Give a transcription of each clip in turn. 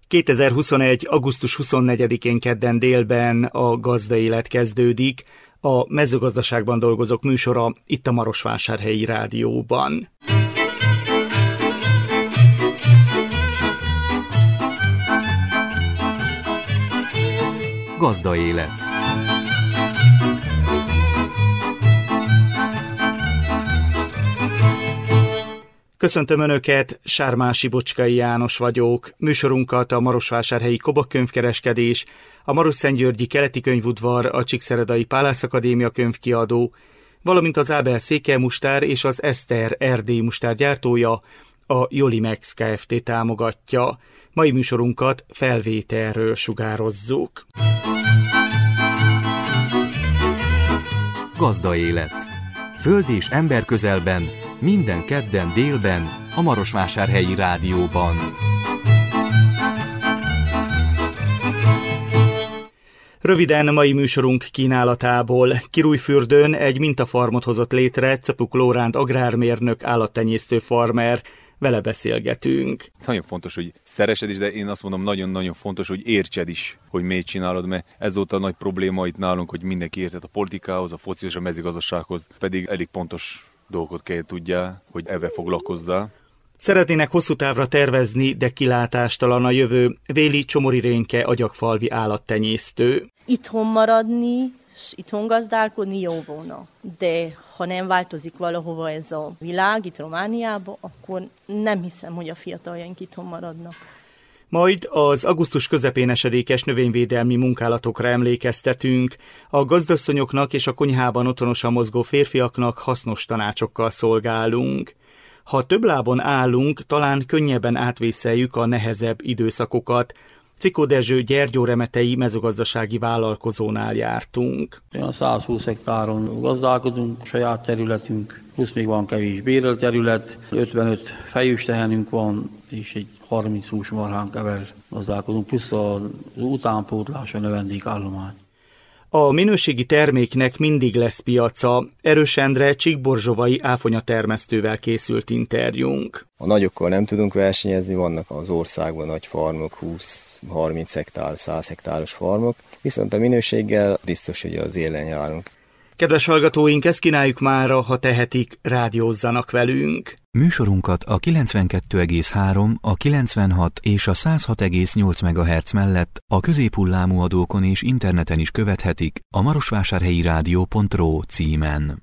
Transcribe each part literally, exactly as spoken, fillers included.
kétezer-huszonegy. augusztus huszonnegyedikén kedden délben a Gazdaélet kezdődik, a mezőgazdaságban dolgozók műsora itt a Marosvásárhelyi Rádióban. Gazdaélet. Köszöntöm Önöket, Sármási Bocskai János vagyok. Műsorunkat a Marosvásárhelyi Kobak Könyvkereskedés, a Marosszentgyörgyi Keleti Könyvudvar, a Csíkszeredai Pálász Akadémia könyvkiadó, valamint az Ábel Székelymustár és az Eszter erdélyi mustár gyártója, a Jolimex Kft. Támogatja. Mai műsorunkat felvételről sugározzuk. Gazdaélet. Föld és ember közelben, minden kedden délben, a Marosvásárhelyi Rádióban. Röviden mai műsorunk kínálatából. Kirújfürdőn egy mintafarmot hozott létre Czapuk Lóránd agrármérnök, állattenyésztő farmer. Vele beszélgetünk. Nagyon fontos, hogy szeresed is, de én azt mondom, nagyon-nagyon fontos, hogy értsed is, hogy miért csinálod, mert ez volt a nagy probléma itt nálunk, hogy mindenki értett a politikához, a foci és a mezőgazdasághoz, pedig elég pontos dolgot kell tudjál, hogy ebben foglalkozzál. Szeretnének hosszú távra tervezni, de kilátástalan a jövő. Véli Csomori Rénke, agyagfalvi állattenyésztő. Itthon maradni, és itthon gazdálkodni jó volna. De ha nem változik valahova ez a világ, itt Romániában, akkor nem hiszem, hogy a fiataljaink itthon maradnak. Majd az augusztus közepén esedékes növényvédelmi munkálatokra emlékeztetünk. A gazdasszonyoknak és a konyhában otthonosan mozgó férfiaknak hasznos tanácsokkal szolgálunk. Ha több lábon állunk, talán könnyebben átvészeljük a nehezebb időszakokat. Cikó Dezső gyergyóremetei mezőgazdasági vállalkozónál jártunk. Olyan száz húsz hektáron gazdálkodunk, saját területünk, plusz még van kevés bérelt terület, ötvenöt fejős tehenünk van, és egy harminc hús marhánkevel gazdálkodunk, plusz az utánpótlás, a növendékállomány. A minőségi terméknek mindig lesz piaca. Erős Endre csíkborzsovai áfonyatermesztővel készült interjúnk. A nagyokkal nem tudunk versenyezni, vannak az országban nagy farmok, húsz-harminc hektár, száz hektáros farmok, viszont a minőséggel biztos, hogy az élen járunk. Kedves hallgatóink, ezt kínáljuk mára, ha tehetik, rádiózzanak velünk. Műsorunkat a kilencvenkettő egész három, a kilencvenhat és a száz hat egész nyolc megahertz mellett a középhullámú adókon és interneten is követhetik a marosvásárhelyi rádió pont ro címen.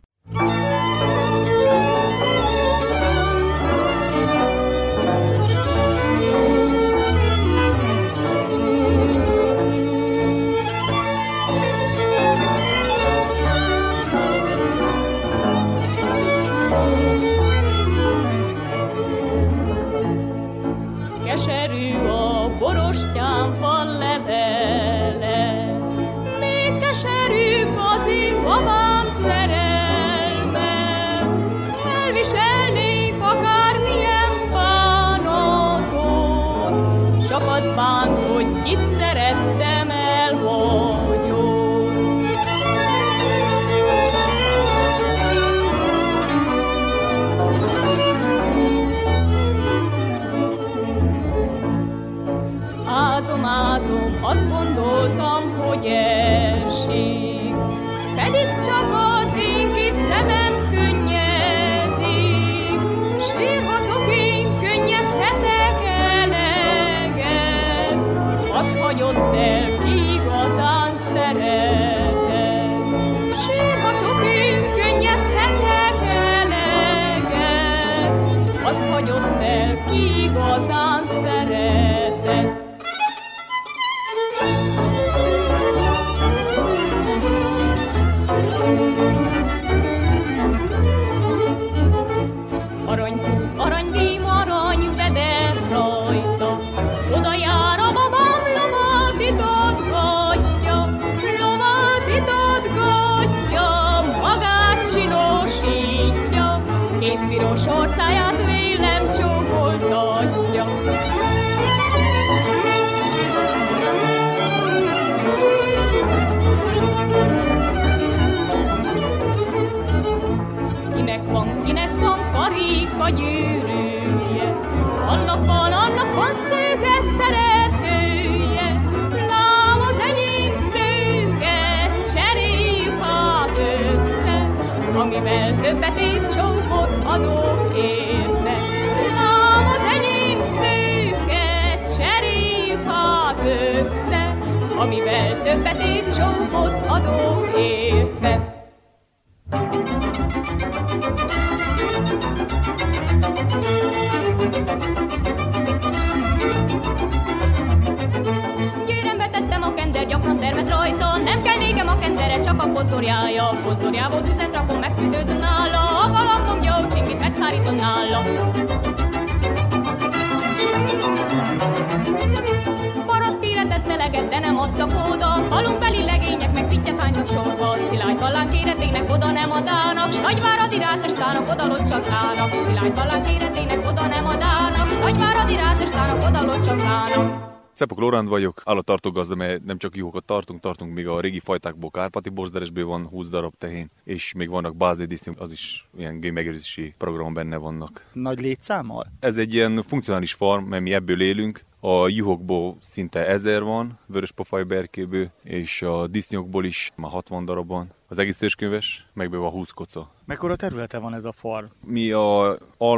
Azt gondoltam, hogy elség, pedig csak az én két szemem könnyezik, s írhatok én, könnyezhetek eleget, az hagyott el, ki igazán szeretett. S írhatok én, könnyezhetek eleget, az hagyott el, ki igazán szeretett. Orcáját vélem csókoltatja. Kinek van, kinek van karika gyűrűje, annak van, annak van szőke szerető. többet ér csókot adok érte. Lám az enyém szőke, cseréljük hát össze, amivel többet ér csókot adok érte. Győrembe tettem a kender, gyakran termet rajta, nem kell nékem a kendere, csak a pozdorjája. Pozdorjából tüzet rakom, megfűtőzöm nála, a galambom gyó csingit megszárítom nála. Paraszt kéretett eleget, de nem adtak oda, falunkbeli legények meg pittyet hánytak sorba. Szilágy ballán kéretének oda nem adának, s nagyváradi rácestának oda locsakálnak. Szilágy ballán kéretének oda nem adának, nagyváradi rácestának oda locsakálnak. Czepok Lóránd vagyok, állattartógazda, mert nem csak juhokat tartunk, tartunk még a régi fajtákból, kárpáti borsderesből van húsz darab tehén, és még vannak bázli disznók, az is ilyen génmegőrzési programon benne vannak. Nagy létszámmal? Ez egy ilyen funkcionális farm, mert mi ebből élünk. A juhokból szinte ezer van, vöröspofájú berkéből, és a disznókból is már hatvan darab van. Az egész törzskönyves, megbe van húsz koca. Mekkora területe van ez a farm? Mi a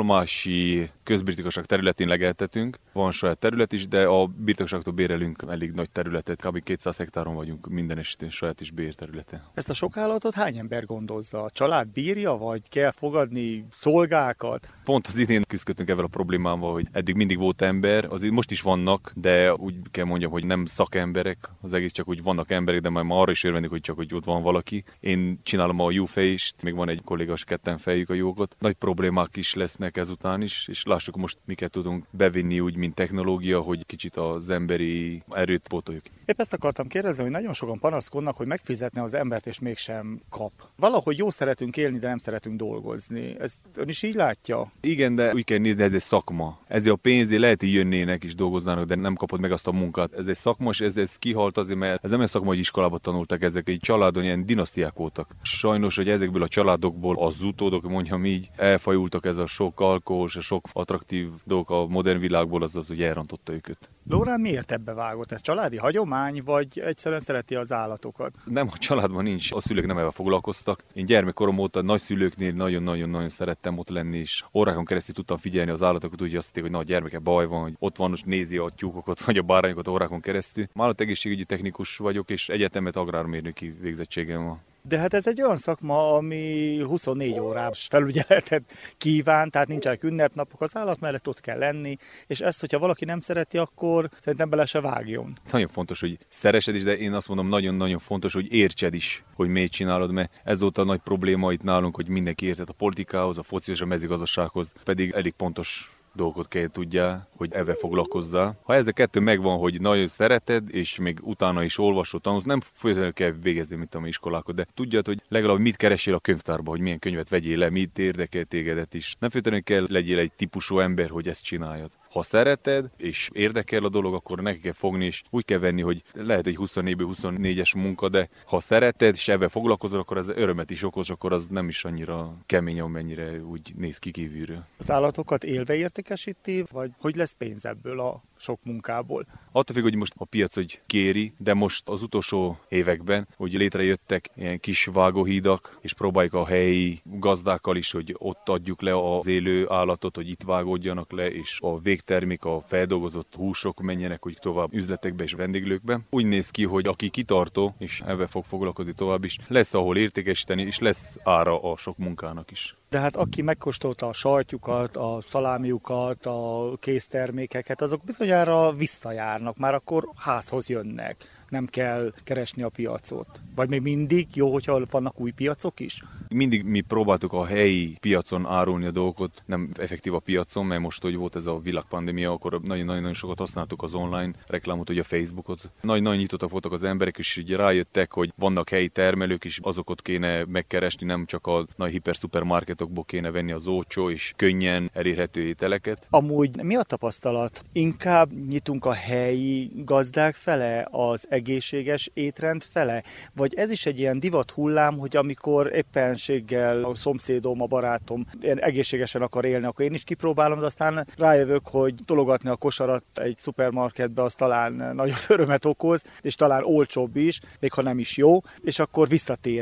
almási közbirtokosság területén legeltetünk, van saját terület is, de a birtokosságtól bérelünk elég nagy területet, kb. kétszáz hektáron vagyunk minden estén saját is bérterülete. Ezt a sok állatot hány ember gondozza? A család bírja, vagy kell fogadni szolgákat? Pont az idén küzdöttünk ezzel a problémával, hogy eddig mindig volt ember, azért most is vannak, de úgy kell mondjam, hogy nem szakemberek, az egész csak úgy vannak emberek, de majd ma arra is örvendik, hogy csak hogy ott van valaki. Én csinálom a juhfejést, még van egy kollégás, ketten fejjük a juhokat. Nagy problémák is lesznek ezután is, és lássuk most, miket tudunk bevinni úgy, mint technológia, hogy kicsit az emberi erőt pótoljuk. Épp ezt akartam kérdezni, hogy nagyon sokan panaszkodnak, hogy megfizetne az embert, és mégsem kap. Valahogy jó szeretünk élni, de nem szeretünk dolgozni. Ezt ön is így látja? Igen, de úgy kell nézni, ez egy szakma. Ezért a pénzért lehet, hogy jönnének és dolgoznának, de nem kapod meg azt a munkát. Ez egy szakma, és ez, ez kihalt azért, mert ez nem egy szakma, hogy iskolában tanultak, ezek egy családon ilyen dinasztiák voltak. Sajnos, hogy ezekből a családokból az utódok, mondjam így, elfajultak ez a sok alkohol, a sok attraktív dolgok a modern világból, az az, hogy elrontotta őket. Lóránd miért ebbe vágott? Ez családi hagyomány, vagy egyszerűen szereti az állatokat? Nem, a családban nincs, a szülők nem ebben foglalkoztak. Én gyermekkorom óta nagyszülőknél nagyon-nagyon-nagyon szerettem ott lenni, és órákon keresztül tudtam figyelni az állatokat, úgy azt hitték, hogy na, a gyermeke baj van, hogy ott van, most nézi a tyúkokat, vagy a bárányokat órákon keresztül. Állategészségügyi technikus vagyok, és egyetemet agrármérnöki végzettségem van. De hát ez egy olyan szakma, ami huszonnégy órás felügyeletet kíván, tehát nincsenek ünnepnapok, az állat mellett ott kell lenni, és ezt, hogyha valaki nem szereti, akkor szerintem bele se vágjon. Nagyon fontos, hogy szeresed is, de én azt mondom, nagyon-nagyon fontos, hogy értsed is, hogy miért csinálod, mert ez volt a nagy probléma itt nálunk, hogy mindenki értett a politikához, a focihoz, a mezőgazdasághoz, pedig elég pontos dolgot kell tudjál, hogy ebben foglalkozzál. Ha ez a kettő megvan, hogy nagyon szereted, és még utána is olvasod, tanulsz, nem folyamatosan kell végezni, mint a iskolákat, de tudjad, hogy legalább mit keresél a könyvtárba, hogy milyen könyvet vegyél le, mit érdekel tégedet is. Nem feltétlenül kell legyél egy típusú ember, hogy ezt csináljad. Ha szereted, és érdekel a dolog, akkor neki kell fogni, és úgy kell venni, hogy lehet egy huszonnégy huszonnégyes munka, de ha szereted, és ebben foglalkozol, akkor ez örömet is okoz, akkor az nem is annyira kemény, amennyire úgy néz ki kívülről. Az állatokat élve értékesíti, vagy hogy lesz pénz ebből a sok munkából? Attól függ, hogy most a piac hogy kéri, de most az utolsó években, hogy létrejöttek ilyen kis vágóhídak, és próbáljuk a helyi gazdákkal is, hogy ott adjuk le az élő állatot, hogy itt vágódjanak le, és a végtermék, a feldolgozott húsok menjenek úgy tovább üzletekbe és vendéglőkbe. Úgy néz ki, hogy aki kitartó, és ebben fog foglalkozni tovább is, lesz ahol értékesíteni, és lesz ára a sok munkának is. De hát aki megkóstolta a sajtjukat, a szalámiukat, a késztermékeket, azok bizonyára visszajárnak, már akkor házhoz jönnek. Nem kell keresni a piacot. Vagy még mindig jó, hogyha vannak új piacok is? Mindig mi próbáltuk a helyi piacon árulni a dolgokat, nem effektív a piacon, mert most, hogy volt ez a világpandémia, akkor nagyon-nagyon sokat használtuk az online reklámot, ugye a Facebookot. Nagyon-nagyon nyitottak voltak az emberek, és így rájöttek, hogy vannak helyi termelők, és azokat kéne megkeresni, nem csak a nagy hiperszupermarketokból kéne venni az olcsó és könnyen elérhető ételeket. Amúgy mi a tapasztalat? Inkább nyitunk a helyi gazdák fele, az egészséges étrend fele? Vagy ez is egy ilyen divat hullám, hogy amikor éppenséggel a szomszédom, a barátom ilyen egészségesen akar élni, akkor én is kipróbálom, de aztán rájövök, hogy tologatni a kosarat egy szupermarketbe, az talán nagyon örömet okoz, és talán olcsóbb is, még ha nem is jó, és akkor visszatérek.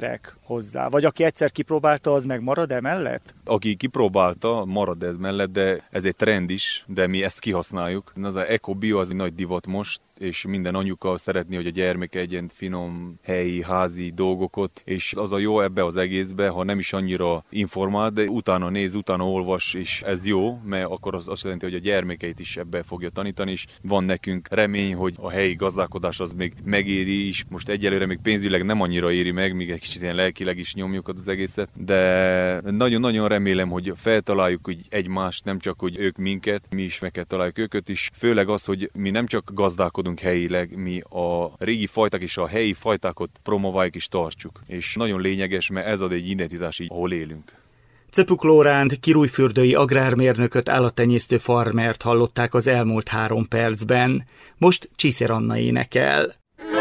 hozzá? Vagy aki egyszer kipróbálta, az meg marad emellett? Aki kipróbálta, marad ez mellett, de ez egy trend is, de mi ezt kihasználjuk. Az a Eco-Bio az egy nagy divat most, és minden anyuka szeretné, hogy a gyermeke egyen finom, helyi, házi dolgokat, és az a jó ebbe az egészbe, ha nem is annyira informál, de utána néz, utána olvas, és ez jó, mert akkor az azt jelenti, hogy a gyermekeit is ebbe fogja tanítani, és van nekünk remény, hogy a helyi gazdálkodás az még megéri is. Most egyelőre még pénzügyileg nem annyira éri meg, még egy kicsit ilyen lelkileg is nyomjuk az egészet, de nagyon-nagyon remélem, hogy feltaláljuk hogy egymást, nem csak, hogy ők minket, mi is meg kell találjuk őket is. Főleg az, hogy mi nem csak gazdálkodunk helyileg, mi a régi fajták és a helyi fajtákat promováljuk és tartsuk. És nagyon lényeges, mert ez ad egy identitás így, ahol élünk. Czepuk Lóránt, kirújfürdői agrármérnököt, állattenyésztő farmert hallották az elmúlt három percben. Most Csíszer Anna énekel.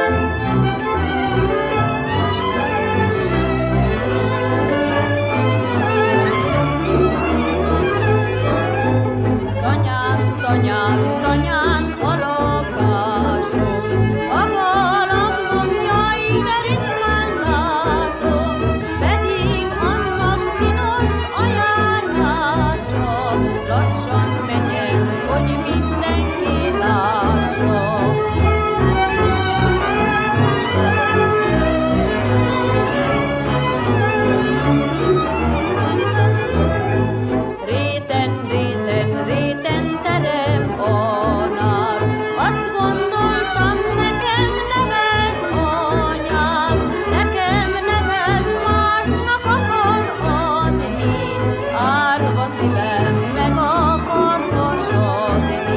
Tanyán, tanyán, tanyán, a lakásom, a galambom, jaj, de ritkán látom, pedig annak csinos a járása, lassan menjen, hogy mindenki lássa. Réten, réten, réten terem a nár, azt gondoltam, nekem nevelt anyám, nekem nevelt, másnak akar adni, árva szívem meg akar hasadni.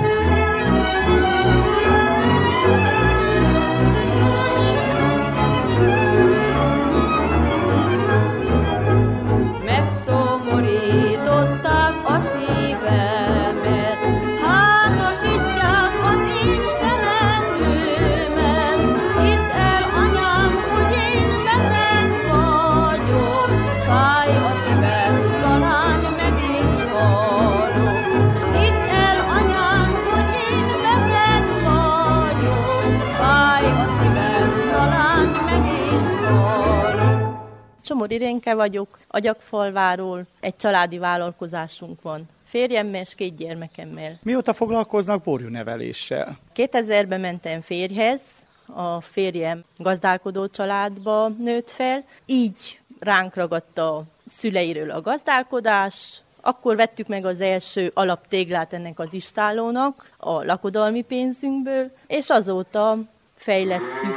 Megszomorították a szívemet, házasítják az én szeretőmet. Hidd el, anyám, hogy én beteg vagyok, fáj a szívem, talán meg is halok. Hidd el, anyám, hogy én beteg vagyok, fáj a szívem, talán meg is halok. Csomor Irénke vagyok, Agyagfalváról, egy családi vállalkozásunk van. Férjemmel és két gyermekemmel. Mióta foglalkoznak borjúneveléssel? kétezerben mentem férjhez, a férjem gazdálkodó családba nőtt fel, így ránk ragadt a szüleiről a gazdálkodás. Akkor vettük meg az első alaptéglát ennek az istálónak a lakodalmi pénzünkből, és azóta fejlesszük,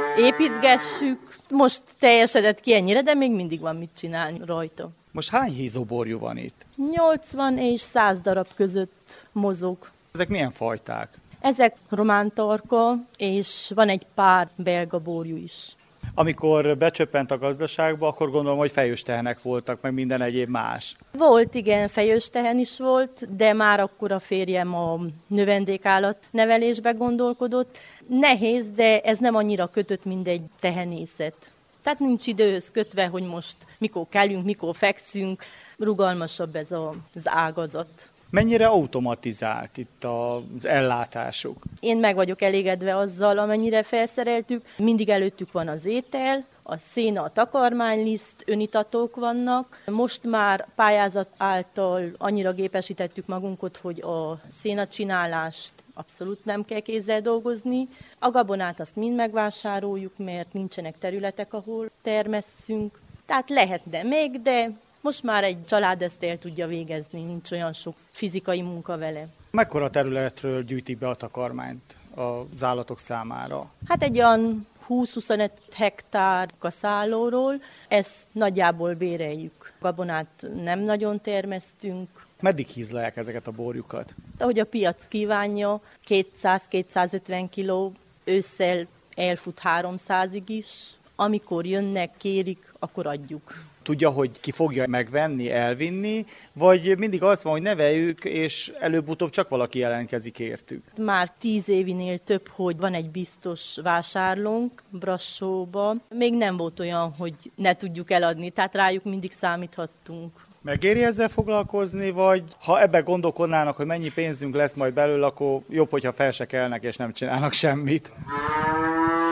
építgessük. Most teljesedett ki ennyire, de még mindig van mit csinálni rajta. Most hány hízóborjú van itt? nyolcvan és száz darab között mozog. Ezek milyen fajták? Ezek román tarka, és van egy pár belga borjú is. Amikor becsöppent a gazdaságba, akkor gondolom, hogy fejőstehenek voltak, meg minden egyéb más. Volt, igen, fejőstehen is volt, de már akkor a férjem a növendékállat nevelésbe gondolkodott. Nehéz, de ez nem annyira kötött, mint egy tehenészet. Tehát nincs időhöz kötve, hogy most mikor kelünk, mikor fekszünk, rugalmasabb ez az ágazat. Mennyire automatizált itt az ellátásuk? Én meg vagyok elégedve azzal, amennyire felszereltük. Mindig előttük van az étel, a széna, a takarmányliszt, önitatók vannak. Most már pályázat által annyira gépesítettük magunkat, hogy a szénacsinálást abszolút nem kell kézzel dolgozni. A gabonát azt mind megvásároljuk, mert nincsenek területek, ahol termesszünk. Tehát lehetne még, de most már egy család ezt el tudja végezni, nincs olyan sok fizikai munka vele. Mekkora területről gyűjtik be a takarmányt az állatok számára? Hát egy olyan húsz-huszonöt hektár kaszállóról, ezt nagyjából béreljük. Gabonát nem nagyon termesztünk. Meddig hízlelják ezeket a borjukat? Ahogy a piac kívánja, kétszáz-kétszázötven kiló, ősszel elfut háromszázig is. Amikor jönnek, kérik, akkor adjuk. Tudja, hogy ki fogja megvenni, elvinni, vagy mindig az van, hogy neveljük, és előbb-utóbb csak valaki jelentkezik értük? Már tíz évinél több, hogy van egy biztos vásárlónk Brassóba. Még nem volt olyan, hogy ne tudjuk eladni, tehát rájuk mindig számíthattunk. Megéri ezzel foglalkozni, vagy ha ebben gondolkodnának, hogy mennyi pénzünk lesz majd belőle, akkor jobb, hogyha fel se kelnek és nem csinálnak semmit?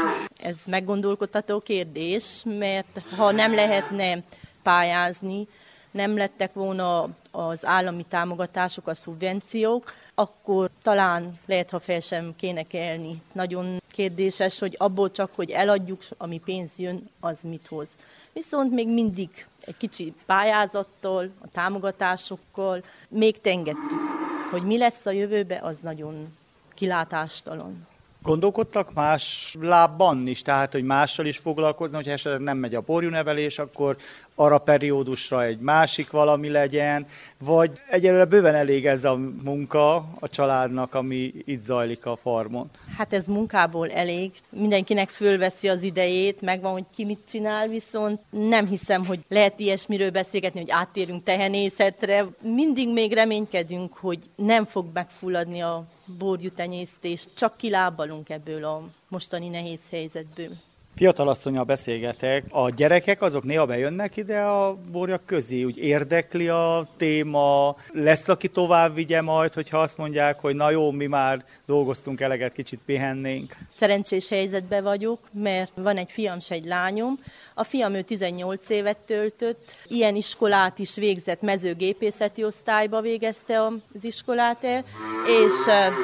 Ez meggondolkodtató kérdés, mert ha nem lehetne pályázni, nem lettek volna az állami támogatások, a szubvenciók, akkor talán lehet, ha fel sem kéne kelni. Nagyon kérdéses, hogy abból csak, hogy eladjuk, ami pénz jön, az mit hoz. Viszont még mindig egy kicsi pályázattal, a támogatásokkal még tengettük. Hogy mi lesz a jövőbe, az nagyon kilátástalan. Gondolkodtak más lábban is, tehát hogy mással is foglalkozni, hogyha esetleg nem megy a borjúnevelés, akkor arra periódusra egy másik valami legyen, vagy egyelőre bőven elég ez a munka a családnak, ami itt zajlik a farmon? Hát ez munkából elég. Mindenkinek fölveszi az idejét, megvan, hogy ki mit csinál, viszont nem hiszem, hogy lehet ilyesmiről beszélgetni, hogy áttérünk tehenészetre. Mindig még reménykedünk, hogy nem fog megfulladni a borjutenyésztés, csak kilábalunk ebből a mostani nehéz helyzetből. Fiatalasszonnyal beszélgetek, a gyerekek azok néha bejönnek ide a borjak közé, úgy érdekli a téma, lesz, aki tovább vigye majd, hogyha azt mondják, hogy na jó, mi már dolgoztunk eleget, kicsit pihennénk. Szerencsés helyzetben vagyok, mert van egy fiam és egy lányom. A fiam ő tizennyolc évet töltött, ilyen iskolát is végzett, mezőgépészeti osztályba végezte az iskolát el, és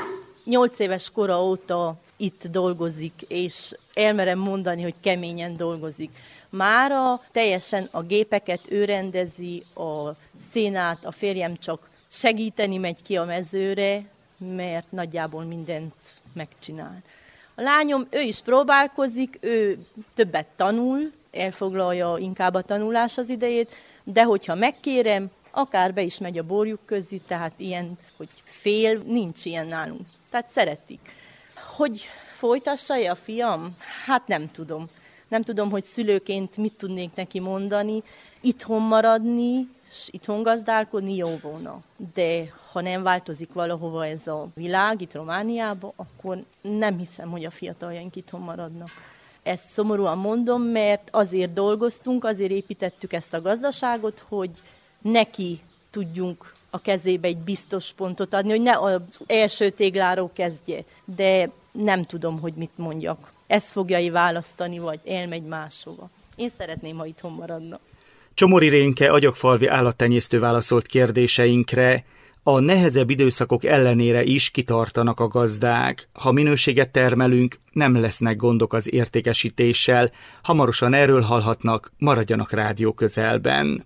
nyolc éves kora óta itt dolgozik, és elmerem mondani, hogy keményen dolgozik. Mára teljesen a gépeket ő rendezi, a szénát, a férjem csak segíteni megy ki a mezőre, mert nagyjából mindent megcsinál. A lányom, ő is próbálkozik, ő többet tanul, elfoglalja inkább a tanulás az idejét, de hogyha megkérem, akár be is megy a borjuk közé, tehát ilyen, hogy fél, nincs ilyen nálunk. Tehát szeretik. Hogy folytassa-e a fiam? Hát nem tudom. Nem tudom, hogy szülőként mit tudnék neki mondani. Itthon maradni, és itthon gazdálkodni jó volna. De ha nem változik valahova ez a világ, itt Romániában, akkor nem hiszem, hogy a fiataljaink itthon maradnak. Ezt szomorúan mondom, mert azért dolgoztunk, azért építettük ezt a gazdaságot, hogy neki tudjunk a kezébe egy biztos pontot adni, hogy ne az első tégláról kezdje. De nem tudom, hogy mit mondjak. Ezt fogja választani, vagy elmegy máshova. Én szeretném, ha itthon maradna. Csomori Rénke agyagfalvi állattenyésztő válaszolt kérdéseinkre. A nehezebb időszakok ellenére is kitartanak a gazdák. Ha minőséget termelünk, nem lesznek gondok az értékesítéssel. Hamarosan erről hallhatnak, maradjanak rádió közelben.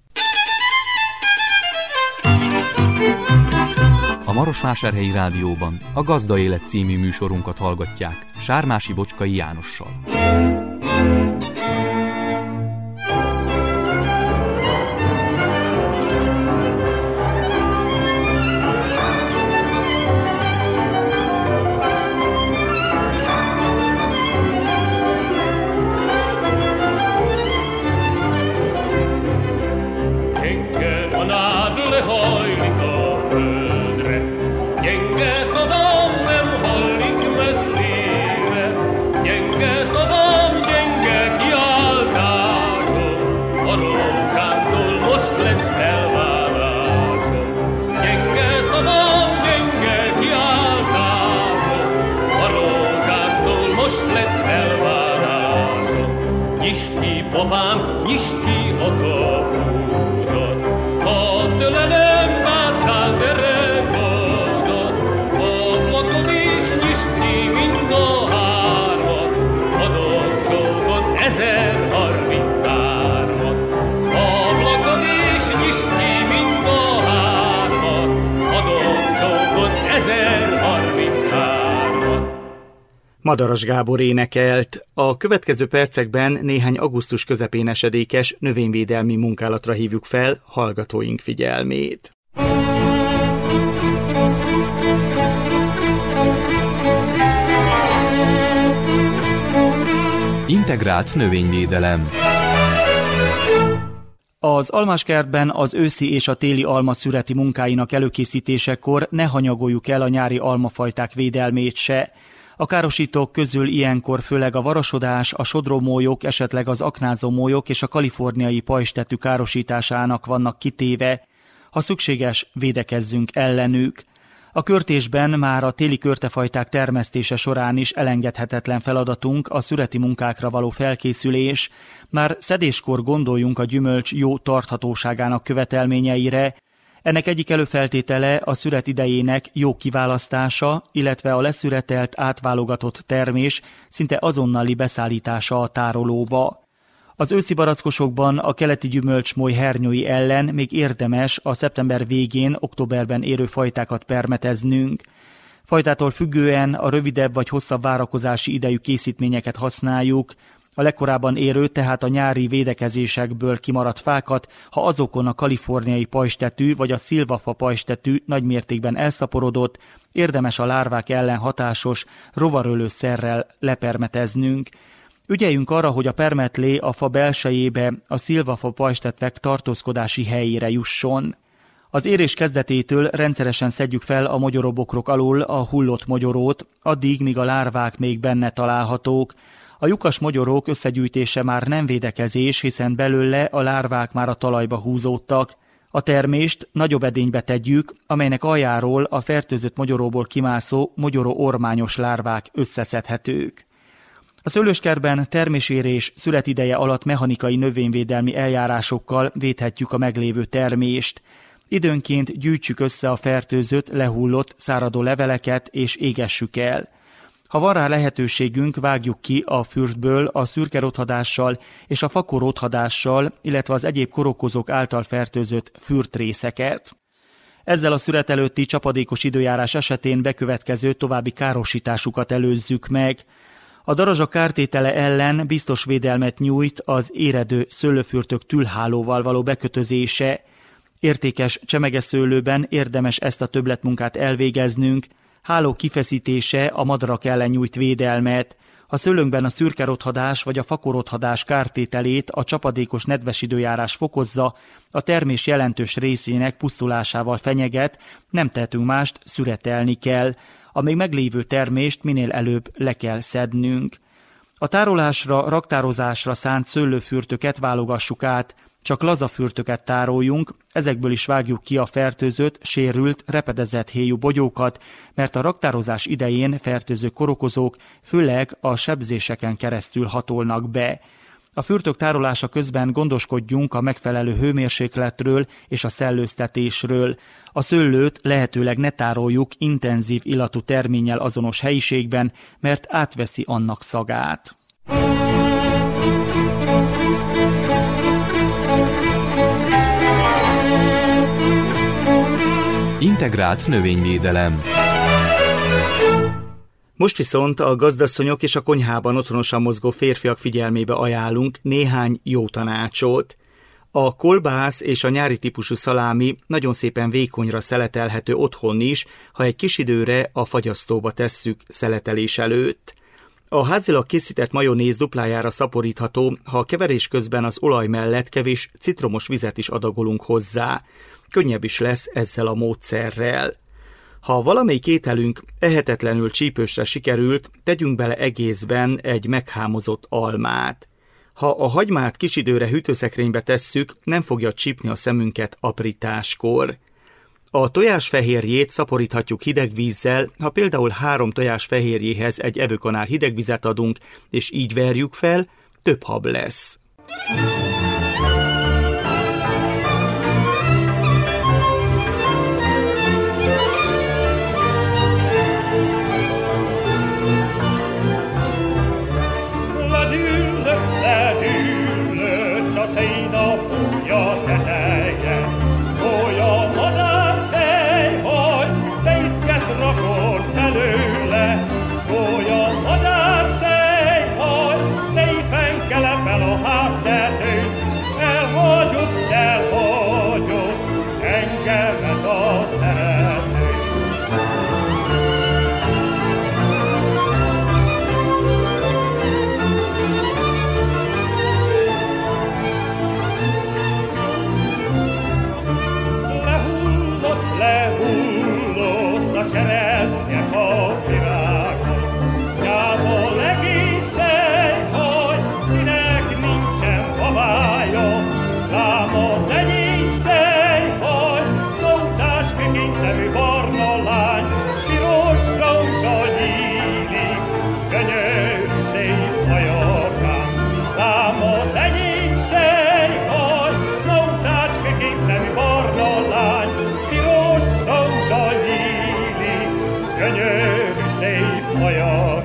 A Marosvásárhelyi Rádióban a Gazda Élet című műsorunkat hallgatják Sármási Bocskai Jánossal. Apám, nyisd ki a kapudat, hadd ölelem bácál derekodat, ablakod is nyisd ki mind a hármat, adok csókot ezer harminchármat. Ablakod is nyisd ki mind a hármat, adok csókot ezer harminchármat. Madaras Gábor énekelt. A következő percekben néhány augusztus közepén esedékes növényvédelmi munkálatra hívjuk fel hallgatóink figyelmét. Integrált növényvédelem. Az almáskertben az őszi és a téli alma szüreti munkáinak előkészítésekor ne hanyagoljuk el a nyári almafajták védelmét se. A károsítók közül ilyenkor főleg a varasodás, a sodrómólyok, esetleg az aknázómólyok és a kaliforniai pajzstetű károsításának vannak kitéve. Ha szükséges, védekezzünk ellenük. A körtésben már a téli körtefajták termesztése során is elengedhetetlen feladatunk a szüreti munkákra való felkészülés. Már szedéskor gondoljunk a gyümölcs jó tarthatóságának követelményeire. Ennek egyik előfeltétele a szüret idejének jó kiválasztása, illetve a leszüretelt, átválogatott termés szinte azonnali beszállítása a tárolóba. Az őszi barackosokban a keleti gyümölcsmoly hernyói ellen még érdemes a szeptember végén, októberben érő fajtákat permeteznünk. Fajtától függően a rövidebb vagy hosszabb várakozási idejű készítményeket használjuk, a legkorábban érő, tehát a nyári védekezésekből kimaradt fákat, ha azokon a kaliforniai pajzstetű vagy a szilvafa pajzstetű nagymértékben elszaporodott, érdemes a lárvák ellen hatásos rovarölő szerrel lepermeteznünk. Ügyeljünk arra, hogy a permetlé a fa belsejébe, a szilvafa pajzstetvek tartózkodási helyére jusson. Az érés kezdetétől rendszeresen szedjük fel a mogyoróbokrok alól a hullott mogyorót, addig, míg a lárvák még benne találhatók. A lyukas mogyorók összegyűjtése már nem védekezés, hiszen belőle a lárvák már a talajba húzódtak. A termést nagyobb edénybe tegyük, amelynek aljáról a fertőzött mogyoróból kimászó mogyoró ormányos lárvák összeszedhetők. A szőlőskertben termésérés születideje alatt mechanikai növényvédelmi eljárásokkal védhetjük a meglévő termést. Időnként gyűjtsük össze a fertőzött, lehullott, száradó leveleket és égessük el. Ha van rá lehetőségünk, vágjuk ki a fürtből a szürke rothadással és a fakó rothadással, illetve az egyéb korokozók által fertőzött fürtrészeket. Ezzel a szüret előtti csapadékos időjárás esetén bekövetkező további károsításukat előzzük meg. A darazsak kártétele ellen biztos védelmet nyújt az éredő szőlőfürtök tülhálóval való bekötözése. Értékes csemegeszőlőben érdemes ezt a többletmunkát elvégeznünk, háló kifeszítése a madarak ellen nyújt védelmet. Ha szőlőnkben a szürke rothadás vagy a fakorothadás kártételét a csapadékos nedves időjárás fokozza, a termés jelentős részének pusztulásával fenyeget, nem tehetünk mást, szüretelni kell. A még meglévő termést minél előbb le kell szednünk. A tárolásra, raktározásra szánt szőlőfürtöket válogassuk át, csak laza fürtöket tároljunk, ezekből is vágjuk ki a fertőzött, sérült, repedezett héjú bogyókat, mert a raktározás idején fertőző korokozók főleg a sebzéseken keresztül hatolnak be. A fürtök tárolása közben gondoskodjunk a megfelelő hőmérsékletről és a szellőztetésről. A szőlőt lehetőleg ne tároljuk intenzív illatú terménnyel azonos helyiségben, mert átveszi annak szagát. Integrált növényvédelem. Most viszont a gazdasszonyok és a konyhában otthonosan mozgó férfiak figyelmébe ajánlunk néhány jó tanácsot. A kolbász és a nyári típusú szalámi nagyon szépen vékonyra szeletelhető otthon is, ha egy kis időre a fagyasztóba tesszük szeletelés előtt. A házilag készített majonéz duplájára szaporítható, ha a keverés közben az olaj mellett kevés citromos vizet is adagolunk hozzá. Könnyebb is lesz ezzel a módszerrel. Ha valamelyik ételünk ehetetlenül csípősre sikerült, tegyünk bele egészben egy meghámozott almát. Ha a hagymát kis időre hűtőszekrénybe tesszük, nem fogja csípni a szemünket aprításkor. A tojásfehérjét szaporíthatjuk hideg vízzel, ha például három tojásfehérjéhez egy evőkanál hideg vizet adunk, és így verjük fel, több hab lesz. Szépen kelepel a háztetőn,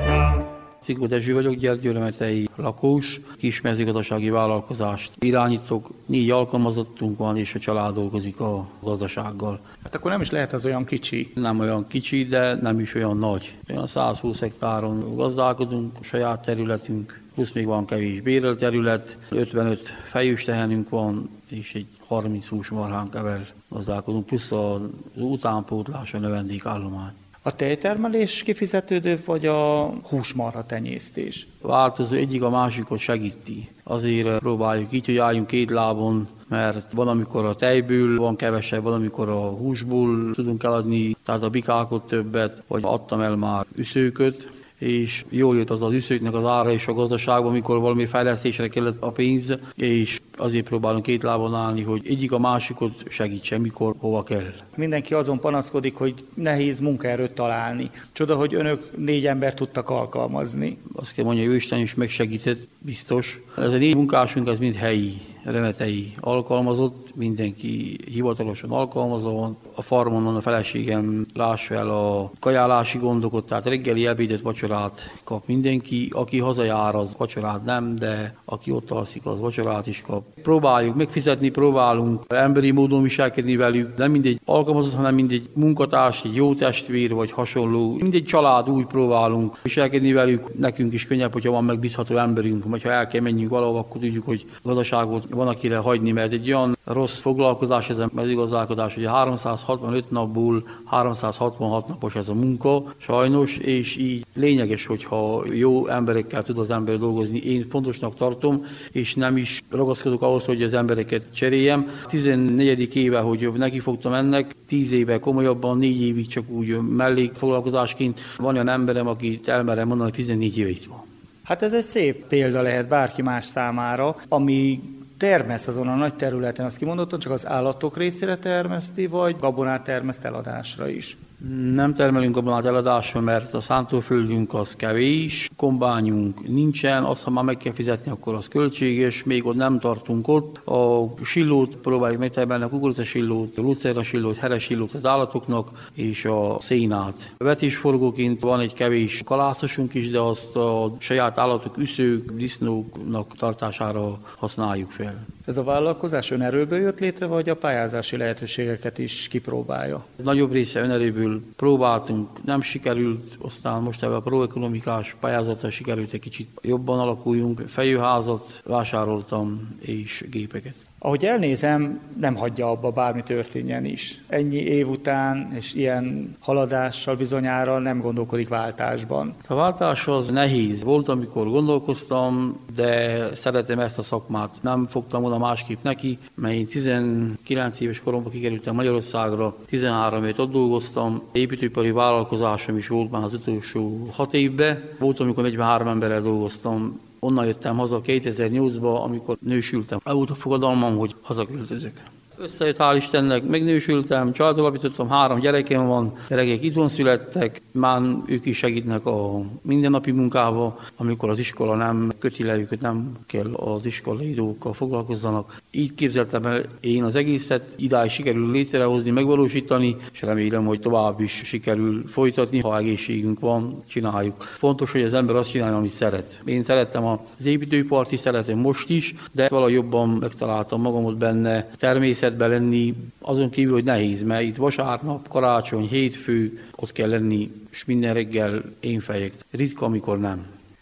Cikó Dezső vagyok, Gyergyóremetei lakós, kis mezőgazdasági vállalkozást irányítok, négy alkalmazottunk van, és a család dolgozik a gazdasággal. Hát akkor nem is lehet az olyan kicsi. Nem olyan kicsi, de nem is olyan nagy. Olyan százhúsz hektáron gazdálkodunk, saját területünk, plusz még van kevés bérelt terület, ötvenöt fejős tehenünk van, és egy harminc húsmarhánk evel gazdálkodunk, plusz az utánpótlás, a növendékállomány. A tejtermelés kifizetődő, vagy a húsmarha tenyésztés? Változó, egyik a másikot segíti. Azért próbáljuk így, hogy álljunk két lábon, mert van, amikor a tejből van kevesebb, van, amikor a húsból tudunk eladni, tehát a bikákot többet, vagy adtam el már üszőköt, és jól jött az az üszőknek az ára is a gazdaságban, amikor valami fejlesztésre kellett a pénz, és azért próbálunk két lábon állni, hogy egyik a másikot segítsen, mikor, hova kell. Mindenki azon panaszkodik, hogy nehéz munkaerőt találni. Csoda, hogy önök négy embert tudtak alkalmazni. Azt kell mondani, hogy Isten is megsegített, biztos. Ez a négy munkásunk, ez mind helyi, remetei alkalmazott, mindenki hivatalosan alkalmazva van. A farmon van a feleségem, lássa el a kajálási gondokat, tehát reggeli, ebédet, vacsorát kap mindenki. Aki hazajár, az vacsorát nem, de aki ott alszik, az vacsorát is kap. Próbáljuk megfizetni, próbálunk emberi módon viselkedni velük, nem mindegy alkalmazott, hanem mindegy munkatárs, egy jó testvér vagy hasonló. Mindegy család, úgy próbálunk viselkedni velük. Nekünk is könnyebb, hogyha van megbízható emberünk, vagy ha el kell menjünk valahova, akkor tudjuk, hogy gazdaságot van akire hagyni, mert egy olyan rossz foglalkozás ez a mezőgazdálkodás, hogy a háromszázhatvanöt napból háromszázhatvanhat napos ez a munka, sajnos, és így lényeges, hogyha jó emberekkel tud az ember dolgozni. Én fontosnak tartom, és nem is ragaszkodok ahhoz, hogy az embereket cseréljem. tizennegyedik éve, hogy nekifogtam ennek, tíz éve komolyabban, négy évig csak úgy mellékfoglalkozásként. Van olyan emberem, akit elmerem mondani, hogy tizennégy éve itt van. Hát ez egy szép példa lehet bárki más számára, ami termeszt azon a nagy területen, azt kimondottan csak az állatok részére termeszti, vagy gabonát termeszt eladásra is? Nem termelünk gabonát eladásra, mert a szántóföldünk az kevés, kombányunk nincsen, azt ha már meg kell fizetni, akkor az költséges, még ott nem tartunk ott. A sillót próbáljuk megtermelni, a kukoricasillót, a lucerna-sillót, heresillót az állatoknak, és a szénát. Vetésforgóként van egy kevés kalászosunk is, de azt a saját állatok, üszők, disznóknak tartására használjuk fel. Ez a vállalkozás önerőből jött létre, vagy a pályázási lehetőségeket is kipróbálja? Nagyobb része önerőből próbáltunk, nem sikerült, aztán most ebben a proekonomikás pályázattal sikerült egy kicsit jobban alakuljunk. Fejőházat vásároltam és gépeket. Ahogy elnézem, nem hagyja abba, bármi történjen is. Ennyi év után és ilyen haladással bizonyára nem gondolkodik váltásban. A váltás az nehéz. Volt, amikor gondolkoztam, de szeretem ezt a szakmát. Nem fogtam volna másképp neki, mert én tizenkilenc éves koromban kikerültem Magyarországra, tizenhárom évet ott dolgoztam. Építőipari vállalkozásom is volt már az utolsó hat évben. Volt, amikor negyvenhárom emberrel dolgoztam. Onnan jöttem haza kétezer-nyolcban, amikor nősültem. El volt a fogadalmam, hogy hazaköltözök. Összejött, hál' Istennek, megnősültem, családot alapítottam, három gyerekem van, gyerekek itthon születtek, már ők is segítnek a mindennapi munkába, amikor az iskola nem köti le őket, nem kell az iskolai dolgokkal foglalkozzanak. Így képzeltem el én az egészet, idáig sikerül létrehozni, megvalósítani, és remélem, hogy tovább is sikerül folytatni, ha egészségünk van, csináljuk. Fontos, hogy az ember azt csinálja, amit szeret. Én szerettem az építőipart is, szeretem most is, de valahogy jobban megtaláltam magamot benne, természet lenni, azon kívül, hogy nehéz, mert itt vasárnap, karácsony, hétfő, ott kell lenni, és minden reggel én fejek. Ritka, amikor nem.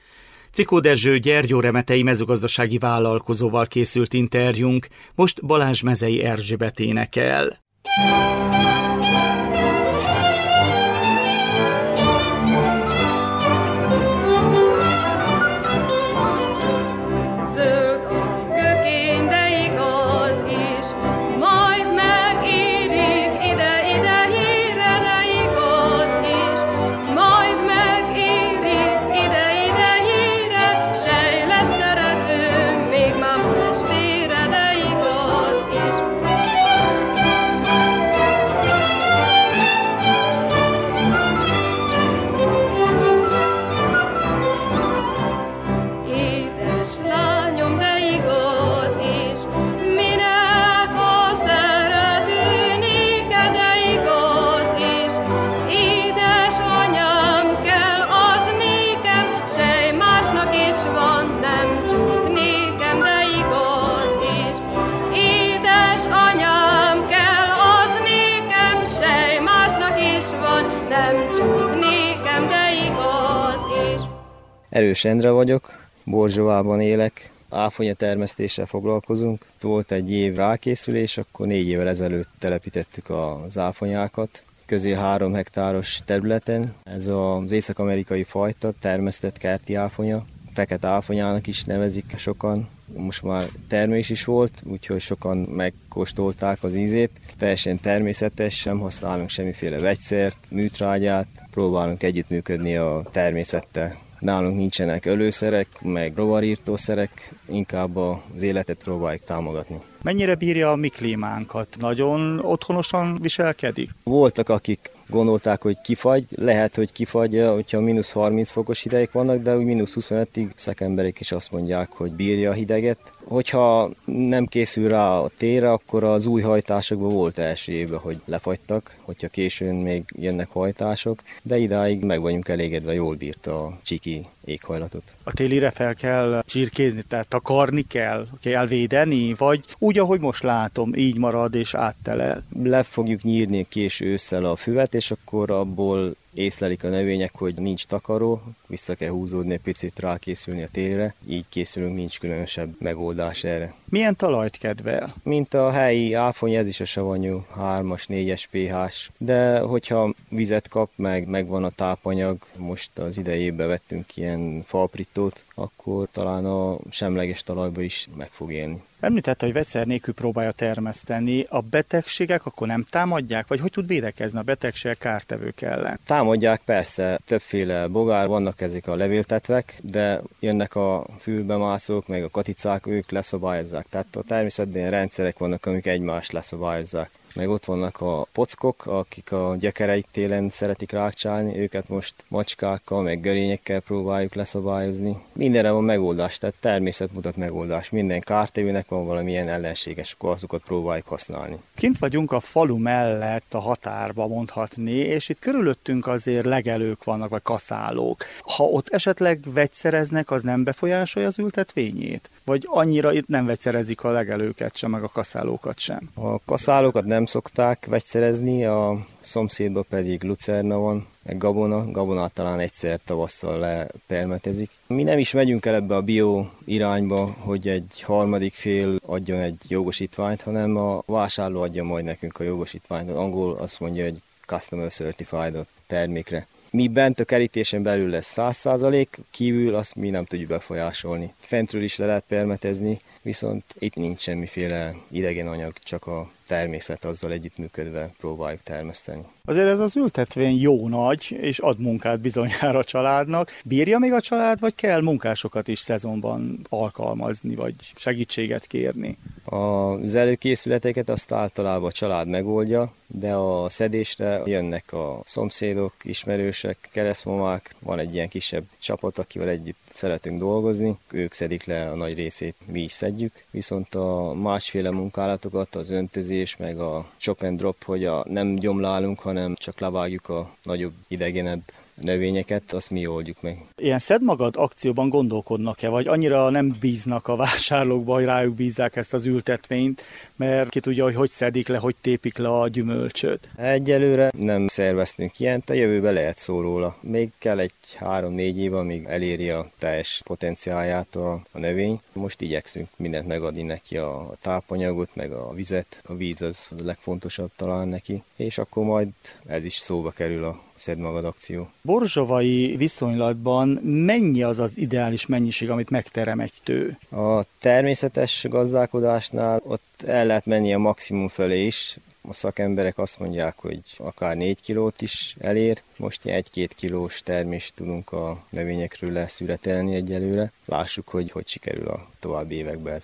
Cikó Dezső gyergyóremetei mezőgazdasági vállalkozóval készült interjúnk, most Balázs Mezei Erzsébet énekel. Tére, de igaz is. másnak is van, nem csak nékem, de igaz is. Édes anyám kell, az nékem sej, másnak is van, nem csak nékem, de igaz is. Erős Endre vagyok, Borzsovában élek, áfonya termesztéssel foglalkozunk. Volt egy év rákészülés, akkor négy évvel ezelőtt telepítettük az áfonyákat. Közé három hektáros területen. Ez az észak-amerikai fajta, termesztett kerti áfonya. Fekete áfonyának is nevezik sokan. Most már termés is volt, úgyhogy sokan megkóstolták az ízét. Teljesen természetes, sem használunk semmiféle vegyszert, műtrágyát. Próbálunk együttműködni a természettel. Nálunk nincsenek ölőszerek, meg rovarírtószerek, inkább az életet próbáljuk támogatni. Mennyire bírja a mi klímánkat? Nagyon otthonosan viselkedik? Voltak, akik gondolták, hogy kifagy, lehet, hogy kifagy, hogyha mínusz harminc fokos hidegek vannak, de úgy mínusz huszonötig szakemberek is azt mondják, hogy bírja a hideget. Hogyha nem készül rá a térre, akkor az új hajtásokban volt első évben, hogy lefagytak, hogyha későn még jönnek hajtások, de idáig meg vagyunk elégedve, jól bírta a csiki éghajlatot. A télire fel kell csirkézni, tehát takarni kell, kell védeni, vagy úgy, ahogy most látom, így marad és áttelel? Le fogjuk nyírni késő ősszel a füvet, és akkor abból észlelik a növények, hogy nincs takaró, vissza kell húzódni egy picit, rákészülni a télre, így készülünk, nincs különösebb megoldás erre. Milyen talajt kedvel? Mint a helyi áfony, ez is a savanyú, hármas, négyes pé hás, de hogyha vizet kap, meg megvan a tápanyag, most az idejében vettünk ilyen falprittót, akkor talán a semleges talajba is meg fog élni. Említette, hogy vegyszer nélkül próbálja termeszteni. A betegségek akkor nem támadják? Vagy hogy tud védekezni a betegségek, kártevők ellen? Támadják persze, többféle bogár, vannak ezek a levéltetvek, de jönnek a fülbemászók, meg a katicák, ők leszabályozzák. Tehát a természetben ilyen rendszerek vannak, amik egymást leszabályozzák. Meg ott vannak a pockok, akik a gyökereit télen szeretik rákcsálni, őket most macskákkal, meg görényekkel próbáljuk leszabályozni. Mindenre van megoldás, tehát természet mutat megoldás. Minden kártevőnek van valamilyen ellenséges, akkor azokat próbáljuk használni. Kint vagyunk a falu mellett, a határba mondhatni, és itt körülöttünk azért legelők vannak, vagy kaszálók. Ha ott esetleg vegyszereznek, az nem befolyásolja az ültetvényét? Vagy annyira itt nem vegyszerezik a legelőket sem, meg a kaszálókat sem? A kaszálókat nem szokták vegyszerezni, a szomszédban pedig lucerna van, meg gabona, gabonát talán egyszer tavasszal lepermetezik. Mi nem is megyünk el ebbe a bio irányba, hogy egy harmadik fél adjon egy jogosítványt, hanem a vásárló adja majd nekünk a jogosítványt. Az angol azt mondja, hogy customer certified a termékre. Mi bent a kerítésen belül lesz száz százalék, kívül azt mi nem tudjuk befolyásolni. Fentről is le lehet permetezni, viszont itt nincs semmiféle idegen anyag, csak a természet, azzal együttműködve próbáljuk termeszteni. Azért ez az ültetvény jó nagy, és ad munkát bizonyára a családnak. Bírja még a család, vagy kell munkásokat is szezonban alkalmazni, vagy segítséget kérni? Az előkészületeket azt általában a család megoldja, de a szedésre jönnek a szomszédok, ismerősek, keresztmamák, van egy ilyen kisebb csapat, akivel együtt szeretünk dolgozni, ők szedik le a nagy részét, mi is szedjük, viszont a másféle munkálatokat, az öntözés, meg a chop and drop, hogy a nem gyomlálunk, hanem csak levágjuk a nagyobb, idegenebb növényeket, azt mi oldjuk meg. Ilyen szed magad akcióban gondolkodnak-e, vagy annyira nem bíznak a vásárlókba, hogy rájuk bízzák ezt az ültetvényt, mert ki tudja, hogy hogy szedik le, hogy tépik le a gyümölcsöt? Egyelőre nem szerveztünk ilyent, a jövőben lehet szó róla. Még kell egy három-négy év, amíg eléri a teljes potenciálját a, a növény. Most igyekszünk mindent megadni neki, a tápanyagot, meg a vizet. A víz az a legfontosabb talán neki, és akkor majd ez is szóba kerül a szed magad akció. Borzsovai viszonylatban mennyi az az ideális mennyiség, amit megterem egy tő? A természetes gazdálkodásnál ott el lehet menni a maximum fölé is. A szakemberek azt mondják, hogy akár négy kilót is elér. Most egy-két kilós termést tudunk a növényekről leszüretelni egyelőre. Lássuk, hogy hogy sikerül a további években ez.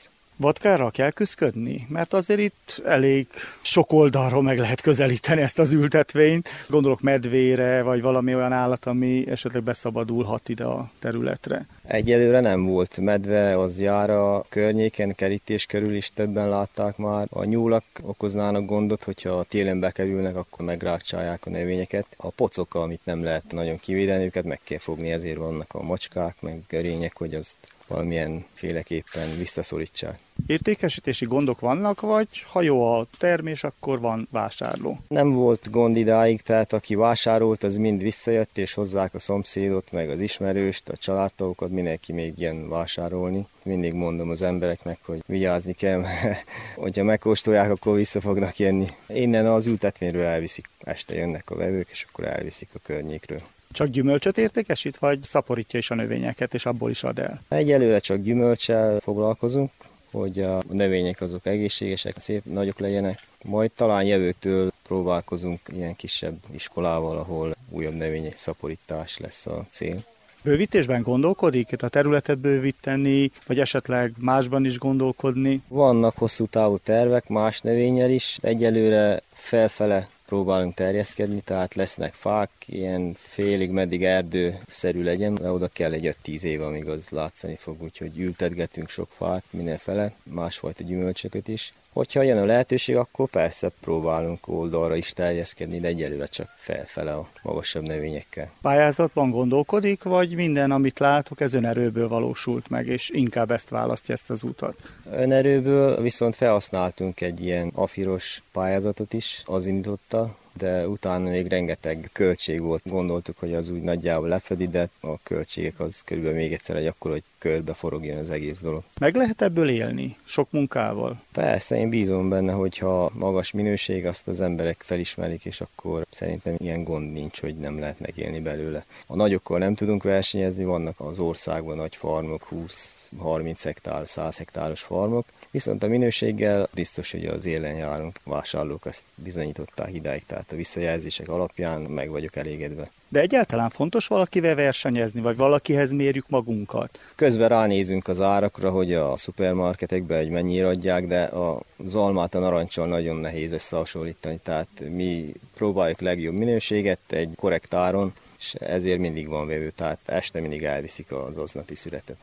Vatkára kell küszködni? Mert azért itt elég sok oldalról meg lehet közelíteni ezt az ültetvényt. Gondolok medvére, vagy valami olyan állat, ami esetleg beszabadulhat ide a területre. Egyelőre nem volt medve, az jár a környéken, kerítés körül is többen látták már. A nyúlak okoznának gondot, hogyha télen bekerülnek, akkor megrákcsálják a növényeket. A pocok, amit nem lehet nagyon kivédeni, őket meg kell fogni, ezért vannak a macskák, meg görények, hogy azt valamilyen féleképpen visszaszorítsák. Értékesítési gondok vannak, vagy ha jó a termés, akkor van vásárló? Nem volt gond idáig, tehát aki vásárolt, az mind visszajött, és hozzák a szomszédot, meg az ismerőst, a családtagokat, mindenki még ilyen vásárolni. Mindig mondom az embereknek, hogy vigyázni kell, mert hogyha megkóstolják, akkor vissza fognak jönni. Innen az ültetvényről elviszik, este jönnek a vevők, és akkor elviszik a környékről. Csak gyümölcsöt értékesít, vagy szaporítja is a növényeket, és abból is ad el? Egyelőre csak gyümölccsel foglalkozunk, hogy a növények azok egészségesek, szép nagyok legyenek. Majd talán jövőtől próbálkozunk ilyen kisebb iskolával, ahol újabb növények szaporítás lesz a cél. Bővítésben gondolkodik, a területet bővíteni, vagy esetleg másban is gondolkodni? Vannak hosszú távú tervek, más növényel is. Egyelőre felfele próbálunk terjeszkedni, tehát lesznek fák, ilyen félig meddig erdőszerű legyen, de oda kell egy öt-tíz év, amíg az látszani fog, úgyhogy ültetgetünk sok fát mindenfele, másfajta gyümölcsöket is. Hogyha jön a lehetőség, akkor persze próbálunk oldalra is terjeszkedni, de egyelőre csak felfele a magasabb növényekkel. Pályázatban gondolkodik, vagy minden, amit látok, ez önerőből valósult meg, és inkább ezt választja, ezt az utat? Önerőből viszont felhasználtunk egy ilyen afiros pályázatot is, az indította, de utána még rengeteg költség volt. Gondoltuk, hogy az úgy nagyjából lefedi, de a költségek az körülbelül még egyszer egy akkor, hogy körbe forogjon az egész dolog. Meg lehet ebből élni? Sok munkával? Persze, én bízom benne, hogyha magas minőség, azt az emberek felismerik, és akkor szerintem ilyen gond nincs, hogy nem lehet megélni belőle. A nagyokkal nem tudunk versenyezni, vannak az országban nagy farmok, húsz-harminc hektár, száz hektáros farmok, viszont a minőséggel biztos, hogy az élen járunk, vásárlók ezt bizonyították idáig, tehát a visszajelzések alapján meg vagyok elégedve. De egyáltalán fontos valakivel versenyezni, vagy valakihez mérjük magunkat? Közben ránézünk az árakra, hogy a szupermarketekben hogy mennyire adják, de az almát a narancsal nagyon nehéz összehasonlítani, tehát mi próbáljuk legjobb minőséget egy korrekt áron, és ezért mindig van vevő, tehát este mindig elviszik az aznapi szüretet.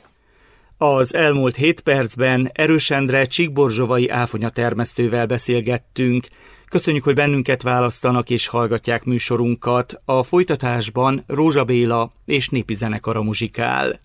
Az elmúlt hét percben Erős Endre csíkborzsovai áfonyatermesztővel beszélgettünk. Köszönjük, hogy bennünket választanak és hallgatják műsorunkat. A folytatásban Rózsa Béla és népi zenekara muzsikál.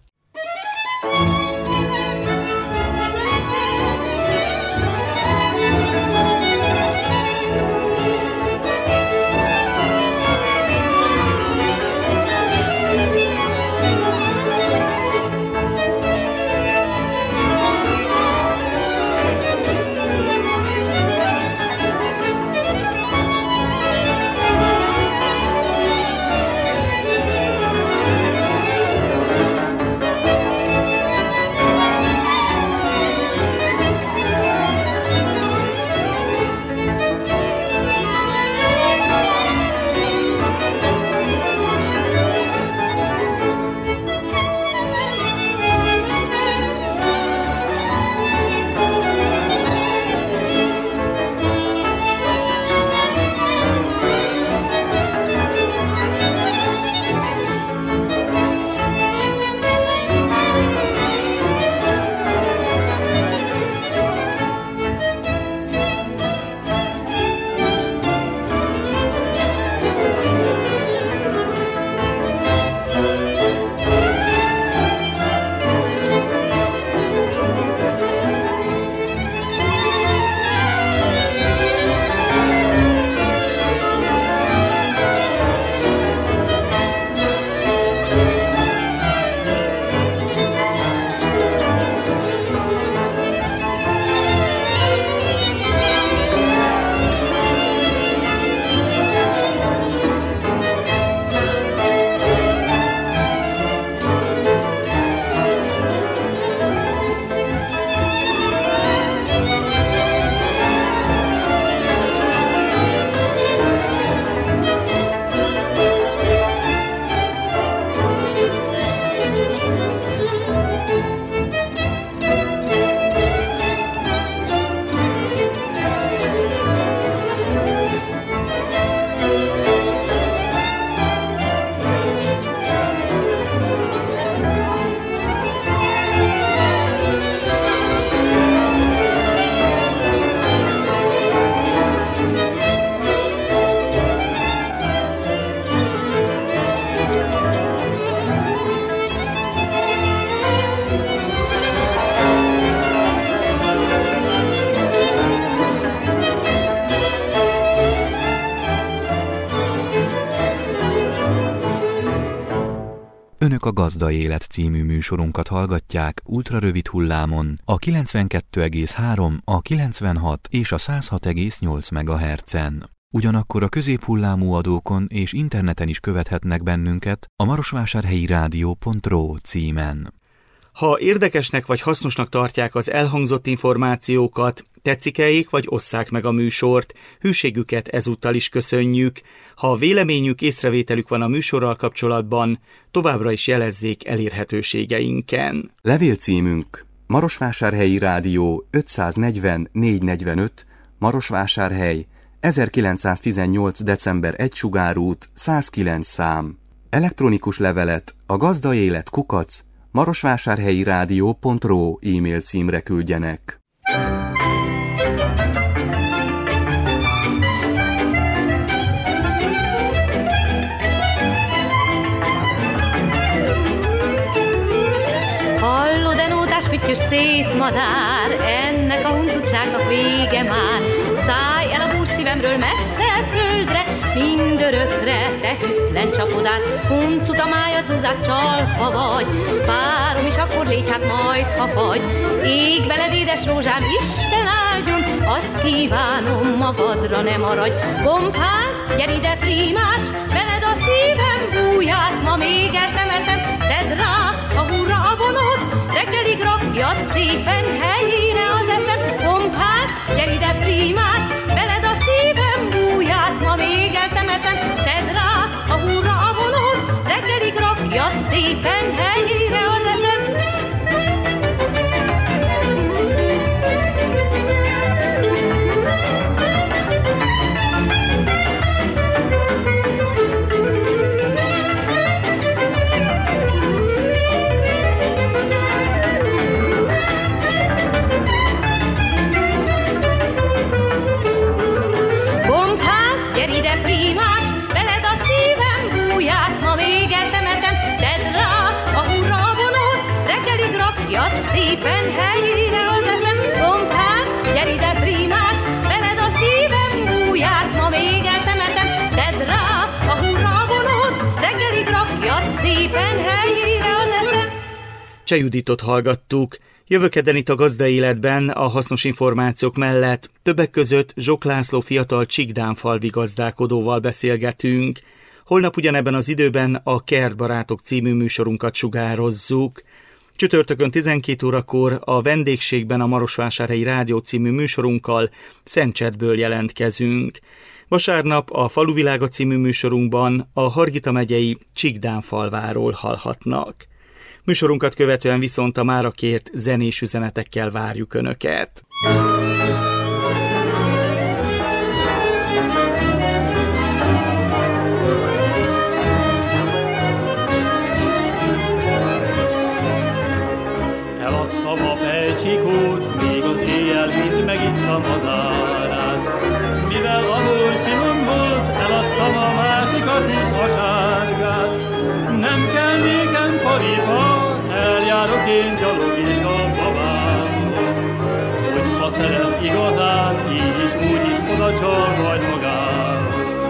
a Gazda Élet című műsorunkat hallgatják ultrarövid hullámon a kilencvenkettő egész három, a kilencvenhat és a száz hat egész nyolc megahertzen. Ugyanakkor a középhullámú adókon és interneten is követhetnek bennünket a marosvásárhelyi rádió pont ro címen. Ha érdekesnek vagy hasznosnak tartják az elhangzott információkat, tetszik-e-ék vagy osszák meg a műsort, hűségüket ezúttal is köszönjük. Ha véleményük, észrevételük van a műsorral kapcsolatban, továbbra is jelezzék elérhetőségeinken. Levélcímünk Marosvásárhelyi Rádió ötszáznegyven négyszáznegyvenöt, Marosvásárhely, ezerkilencszáztizennyolc. december egy Sugárút, száz kilenc szám. Elektronikus levelet a gazdaélet kukac marosvásárhelyi rádió pont ro e-mail címre küldjenek. Hallod-e nótás füttyös szép madár, ennek a huncutságnak vége már. Szállj el a bús szívemről messze földre, mindörökre te hűtlen csapodár. Huncut a májad, zuzát, csalfa vagy, párom is akkor légy, hát majd ha fagy. Ég veled, édes rózsám, Isten áldjon, azt kívánom, magadra ne maradj. Gombház, gyere ide prímás, veled a szívem búját, ma még eltemetem, tedd rá a hurra a vonót, reggelig rakjad szépen helyére az eszem. Gombház, gyere ide prímás, veled a szívem búját, ma még eltemetem, tedd rá a hurra a vonót, reggelig rakjad szépen helyére az eszem. Szépen helyére az eszem, gombház, gyere ide prímás, veled a szívem búját, ma még eltemetem, tedd rá a hurra vonót, reggelig rakjad szépen helyére az eszem. Cseh Juditot hallgattuk. Jövő kedden itt a Gazda Életben a hasznos információk mellett többek között Zsok László fiatal Csikdánfalvi gazdálkodóval beszélgetünk. Holnap ugyanebben az időben a Kertbarátok című műsorunkat sugározzuk. Csütörtökön tizenkét órakor a vendégségben a Marosvásárhelyi Rádió című műsorunkkal Szentcsettből jelentkezünk. Vasárnap a Faluvilága című műsorunkban a Hargita megyei Csikdánfalváról hallhatnak. Műsorunkat követően viszont a mára kért zenés üzenetekkel várjuk Önöket. Csikót, még az éjjel mind megittam az árát. Mivel alul finom volt, eladtam a másikat is, a sárgát. Nem kell nékem paripa, eljárok én gyalog is a babámhoz. Hogyha szeret igazán, így is úgy is oda csal majd magához.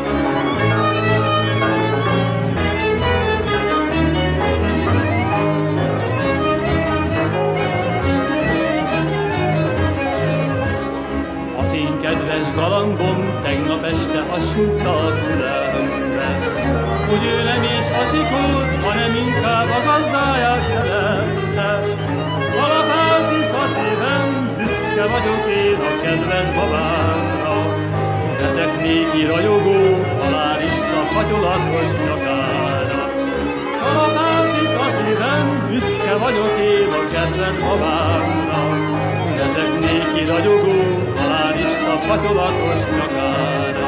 Kedves galambom, tegnap este azt súgta a fülembe, hogy ő nem is a csikót, hanem inkább a gazdáját szerette. Kalapált is a szívem, büszke vagyok én a kedves babámra. Ezek néki ragyogó, halálista, fatyolatos nyakára. Kalapált is a szívem, büszke vagyok én a kedves babámra. Ezek néki ragyogó, halálista, fatyolatos nyakára.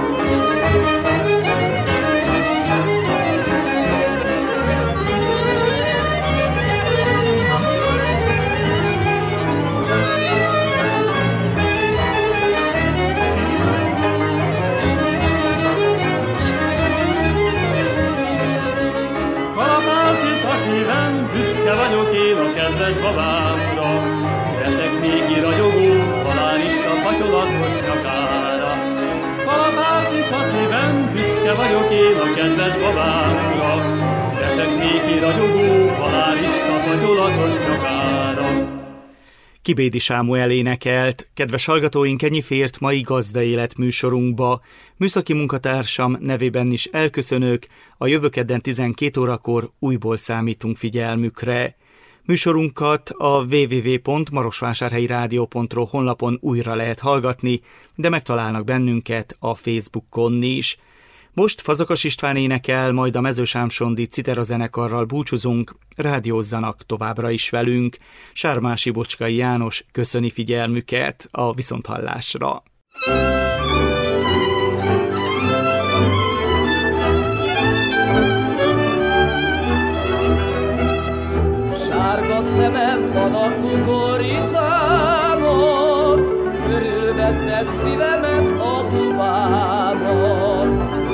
Kalapált is a szívem, büszke vagyok én a kedves babámra. Ezek néki ragyogó, halálista, fatyolatos nyakára. Kalapált is a szívem, büszke vagyok én a kedves babámra. Herceg néki ragyogó, halálista fagyolatos nyakára. Kibédi Sámuel énekelt. Kedves hallgatóink, ennyi fért mai Gazda Élet műsorunkba. Műszaki munkatársam nevében is elköszönök, a jövő kedden tizenkét órakor újból számítunk figyelmükre. Műsorunkat a double-u double-u double-u pont marosvásárhelyi rádió pont ro honlapon újra lehet hallgatni, de megtalálnak bennünket a Facebookon is. Most Fazakas István énekel, majd a Mezősámsondi Citera zenekarral búcsúzunk, rádiózzanak továbbra is velünk. Sármási Bocskai János köszöni figyelmüket, a viszonthallásra. Sárga szeme van a kukoricának, körülvette szívemet a bubának.